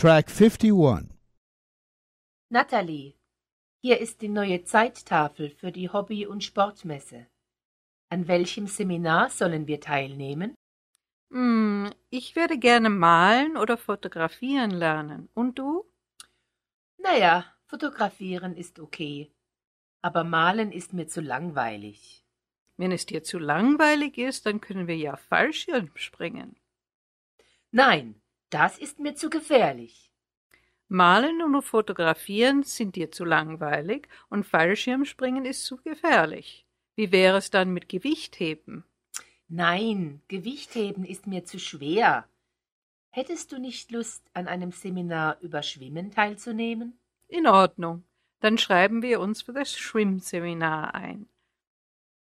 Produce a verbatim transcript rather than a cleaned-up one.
Track fifty-one. Natalie, hier ist die neue Zeittafel für die Hobby- und Sportmesse. An welchem Seminar sollen wir teilnehmen? Hm, ich werde gerne malen oder fotografieren lernen. Und du? Naja, fotografieren ist okay, aber malen ist mir zu langweilig. Wenn es dir zu langweilig ist, dann können wir ja Fallschirm springen. Nein, das ist mir zu gefährlich. Malen und fotografieren sind dir zu langweilig und Fallschirmspringen ist zu gefährlich. Wie wäre es dann mit Gewichtheben? Nein, Gewichtheben ist mir zu schwer. Hättest du nicht Lust, an einem Seminar über Schwimmen teilzunehmen? In Ordnung. Dann schreiben wir uns für das Schwimmseminar ein.